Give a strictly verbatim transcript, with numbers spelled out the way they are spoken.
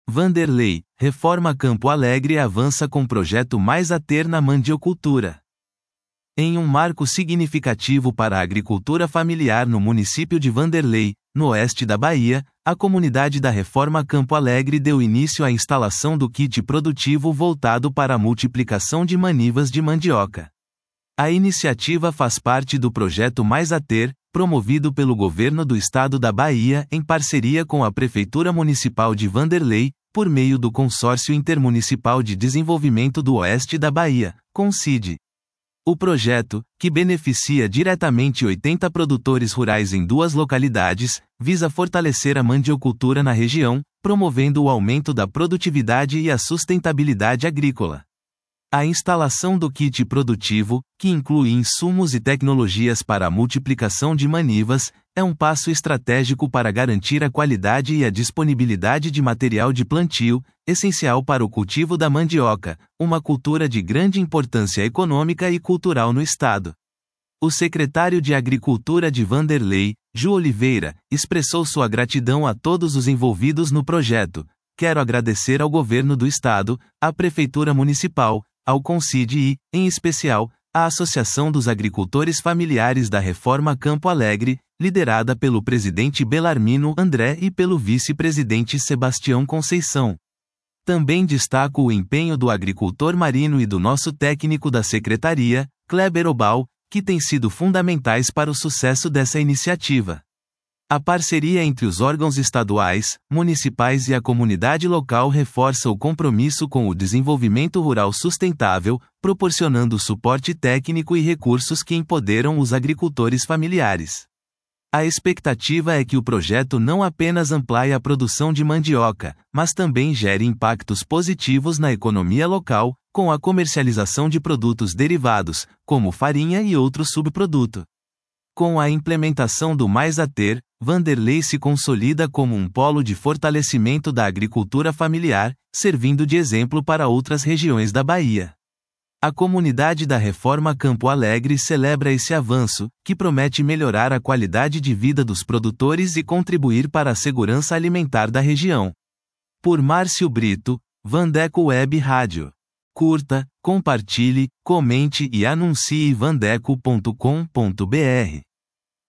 Vanderlei, Reforma Campo Alegre avança com projeto Mais A Ter na mandiocultura. Em um marco significativo para a agricultura familiar no município de Vanderlei, no oeste da Bahia, a comunidade da Reforma Campo Alegre deu início à instalação do kit produtivo voltado para a multiplicação de manivas de mandioca. A iniciativa faz parte do projeto Mais A Ter, promovido pelo governo do estado da Bahia em parceria com a Prefeitura Municipal de Vanderlei, por meio do Consórcio Intermunicipal de Desenvolvimento do Oeste da Bahia, CONCID. O projeto, que beneficia diretamente oitenta produtores rurais em duas localidades, visa fortalecer a mandiocultura na região, promovendo o aumento da produtividade e a sustentabilidade agrícola. A instalação do kit produtivo, que inclui insumos e tecnologias para a multiplicação de manivas, é um passo estratégico para garantir a qualidade e a disponibilidade de material de plantio, essencial para o cultivo da mandioca, uma cultura de grande importância econômica e cultural no estado. O secretário de Agricultura de Vanderlei, Ju Oliveira, expressou sua gratidão a todos os envolvidos no projeto. Quero agradecer ao governo do estado, à Prefeitura Municipal, ao CONCID e, em especial, à Associação dos Agricultores Familiares da Reforma Campo Alegre, liderada pelo presidente Belarmino André e pelo vice-presidente Sebastião Conceição. Também destaco o empenho do agricultor Marino e do nosso técnico da secretaria, Kleber Obal, que têm sido fundamentais para o sucesso dessa iniciativa. A parceria entre os órgãos estaduais, municipais e a comunidade local reforça o compromisso com o desenvolvimento rural sustentável, proporcionando suporte técnico e recursos que empoderam os agricultores familiares. A expectativa é que o projeto não apenas amplie a produção de mandioca, mas também gere impactos positivos na economia local, com a comercialização de produtos derivados, como farinha e outros subprodutos. Com a implementação do Mais A Ter, Vanderlei se consolida como um polo de fortalecimento da agricultura familiar, servindo de exemplo para outras regiões da Bahia. A comunidade da Reforma Campo Alegre celebra esse avanço, que promete melhorar a qualidade de vida dos produtores e contribuir para a segurança alimentar da região. Por Márcio Brito, Vandeco Web Rádio. Curta, compartilhe, comente e anuncie vandeco ponto com ponto br.